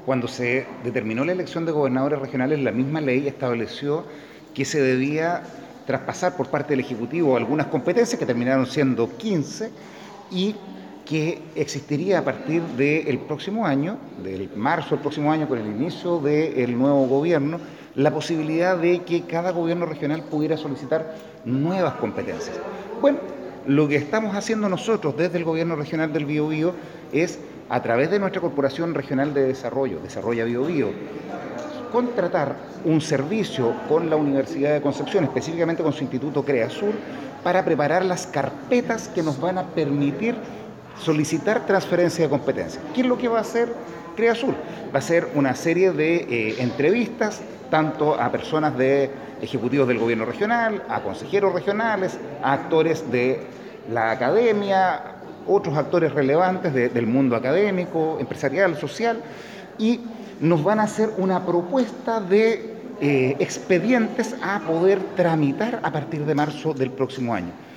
Cuando se determinó la elección de gobernadores regionales, la misma ley estableció que se debía traspasar por parte del Ejecutivo algunas competencias, que terminaron siendo 15, y que existiría a partir del próximo año, del marzo del próximo año, con el inicio del nuevo gobierno, la posibilidad de que cada gobierno regional pudiera solicitar nuevas competencias. Bueno, lo que estamos haciendo nosotros desde el gobierno regional del Biobío es, a través de nuestra Corporación Regional de Desarrollo, Desarrolla Biobío, contratar un servicio con la Universidad de Concepción, específicamente con su Instituto CREASUR, para preparar las carpetas que nos van a permitir solicitar transferencia de competencias. ¿Qué es lo que va a hacer CREASUR? Va a ser una serie de entrevistas, tanto a personas de ejecutivos del gobierno regional, a consejeros regionales, a actores de la academia, otros actores relevantes del mundo académico, empresarial, social, y nos van a hacer una propuesta de expedientes a poder tramitar a partir de marzo del próximo año.